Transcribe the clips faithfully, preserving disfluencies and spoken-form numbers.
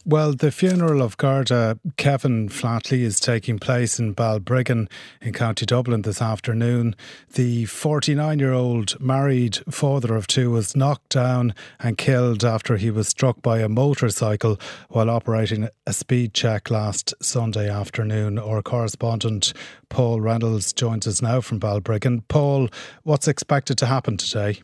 Well, the funeral of Garda Kevin Flatley is taking place in Balbriggan in County Dublin this afternoon. The forty-nine-year-old married father of two was knocked down and killed after he was struck by a motorcycle while operating a speed check last Sunday afternoon. Our correspondent Paul Reynolds joins us now from Balbriggan. Paul, what's expected to happen today?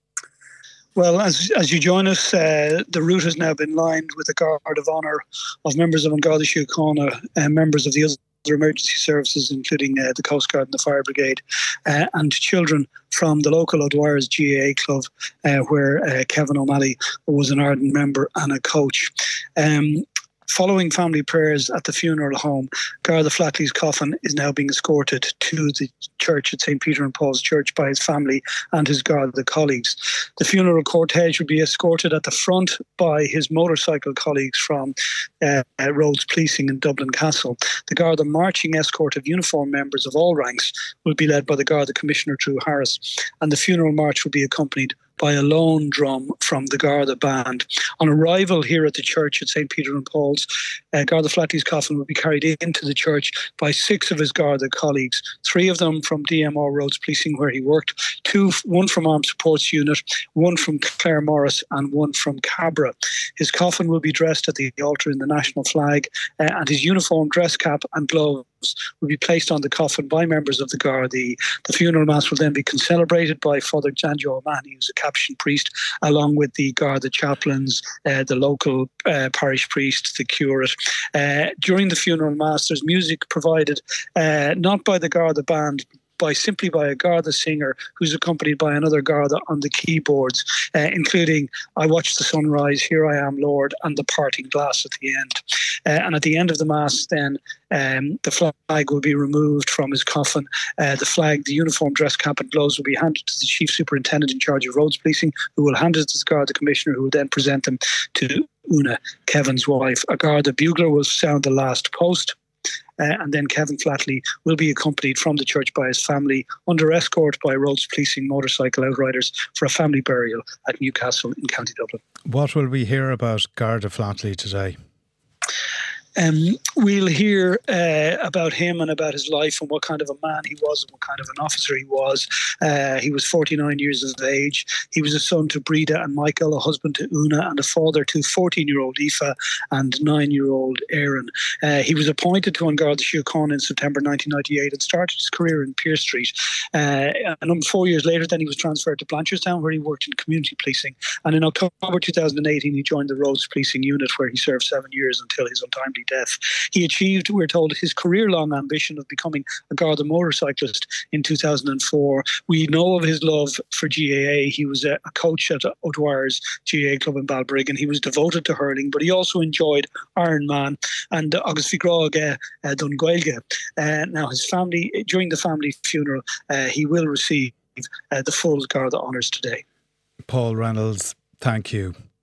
Well, as as you join us, uh, the route has now been lined with a guard of honour of members of An Garda Síochána and members of the other emergency services, including uh, the Coast Guard and the Fire Brigade, uh, and children from the local O'Dwyer's G A A club, uh, where uh, Kevin O'Malley was an ardent member and a coach. Um, Following family prayers at the funeral home, Garda Flatley's coffin is now being escorted to the church at Saint Peter and Paul's Church by his family and his Garda colleagues. The funeral cortege will be escorted at the front by his motorcycle colleagues from uh, Rhodes Policing in Dublin Castle. The Garda marching escort of uniformed members of all ranks will be led by the Garda Commissioner Drew Harris, and the funeral march will be accompanied by a lone drum from the Garda band. On arrival here at the church at Saint Peter and Paul's, uh, Garda Flatley's coffin will be carried into the church by six of his Garda colleagues, three of them from D M R Rhodes Policing where he worked, two, one from Armed Supports Unit, one from Clare Morris and one from Cabra. His coffin will be dressed at the altar in the national flag, uh, and his uniform, dress cap and gloves will be placed on the coffin by members of the Garda. The, the funeral mass will then be celebrated by Father Janjo O'Mahony, who's a Capuchin priest, along with the Garda chaplains, uh, the local uh, parish priest, the curate. Uh, during the funeral mass, there's music provided uh, not by the Garda band, by simply by a Garda singer who's accompanied by another Garda on the keyboards, uh, including I Watch the Sunrise, Here I Am Lord, and The Parting Glass at the end. Uh, and at the end of the Mass, then, um, the flag will be removed from his coffin. Uh, the flag, the uniform, dress cap and gloves will be handed to the Chief Superintendent in charge of Rhodes Policing, who will hand it to the Garda Commissioner, who will then present them to Una, Kevin's wife. A Garda bugler will sound the last post. Uh, and then Kevin Flatley will be accompanied from the church by his family under escort by Rhodes Policing motorcycle outriders for a family burial at Newcastle in County Dublin. What will we hear about Garda Flatley today? Um, we'll hear uh, about him and about his life and what kind of a man he was and what kind of an officer he was. Uh, he was forty-nine years of age. He was a son to Breda and Michael, a husband to Una, and a father to fourteen-year-old Aoife and nine-year-old Aaron. Uh, he was appointed to An Garda Síochána in September nineteen ninety-eight and started his career in Pearse Street. Uh, and four years later, then he was transferred to Blanchardstown, where he worked in community policing. And in October two thousand eighteen, he joined the Rhodes Policing unit, where he served seven years until his untimely death. He achieved, we're told, his career-long ambition of becoming a Garda motorcyclist in two thousand four. We know of his love for G A A. He was a, a coach at O'Dwyer's G A A club in Balbriggan. He was devoted to hurling, but he also enjoyed Ironman and Agus Figrog uh, Dun Gaeilge. Uh, now, his family, during the family funeral, uh, he will receive uh, the full Garda honours today. Paul Reynolds, thank you.